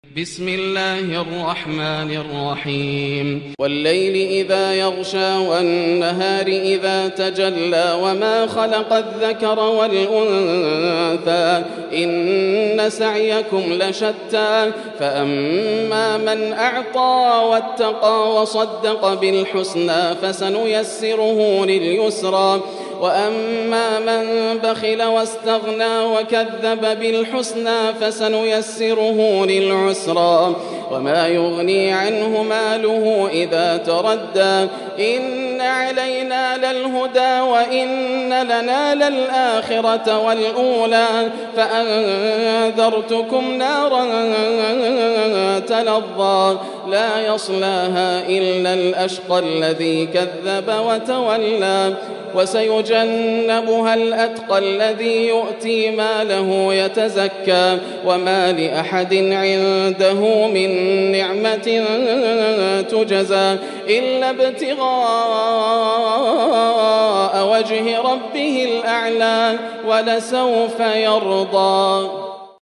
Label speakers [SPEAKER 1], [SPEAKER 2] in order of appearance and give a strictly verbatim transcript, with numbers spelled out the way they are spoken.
[SPEAKER 1] بسم الله الرحمن الرحيم والليل إذا يغشى والنهار إذا تجلى وما خلق الذكر والأنثى إن سعيكم لشتى فأما من أعطى واتقى وصدق بالحسنى فسنيسره لليسرى وأما من بخل واستغنى وكذب بالحسنى فسنيسره للعسرى وما يغني عنه ماله إذا تردى إن علينا للهدى وإن لنا للآخرة والأولى فأنذرتكم نارا تلظى لا يصلاها إلا الأشقى الذي كذب وتولى وسيجنبها الأتقى الذي يؤتي ماله يتزكى وما لأحد عنده من نعمة تجزى إلا ابتغاء وجه ربه الأعلى ولسوف يرضى.